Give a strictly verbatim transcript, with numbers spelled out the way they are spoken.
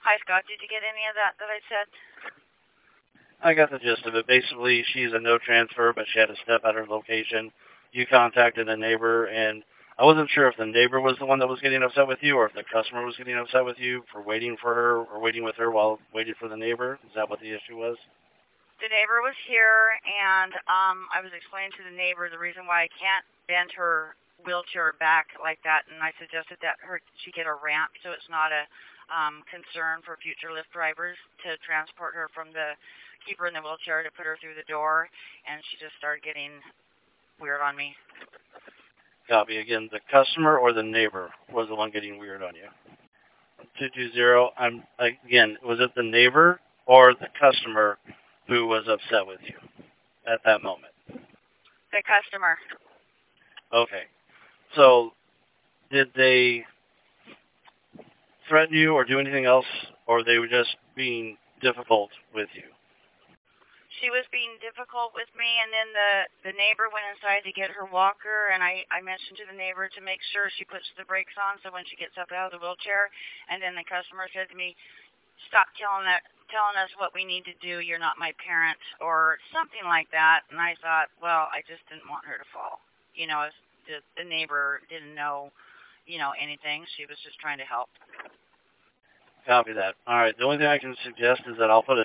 Hi, Scott. Did you get any of that that I said? I got the gist of it. Basically, she's a no transfer, but she had to step out of her location. You contacted a neighbor, and I wasn't sure if the neighbor was the one that was getting upset with you, or if the customer was getting upset with you for waiting for her or waiting with her while waiting for the neighbor. Is that what the issue was? The neighbor was here, and um, I was explaining to the neighbor the reason why I can't bend her wheelchair back like that, and I suggested that her she get a ramp so it's not a um, concern for future Lyft drivers to transport her from the keep her in the wheelchair to put her through the door, and she just started getting weird on me. Copy. Again, the customer or the neighbor was the one getting weird on you. two two zero, I'm, again, was it the neighbor or the customer who was upset with you at that moment? The customer. Okay. So, did they threaten you or do anything else, or they were just being difficult with you? She was being difficult with me, and then the the neighbor went inside to get her walker, and I I mentioned to the neighbor to make sure she puts the brakes on so when she gets up out of the wheelchair, and then the customer said to me, "Stop telling that telling us what we need to do. You're not my parent," or something like that. And I thought, well, I just didn't want her to fall. You know, the the neighbor didn't know, you know, anything. She was just trying to help. Copy that. All right. The only thing I can suggest is that I'll put a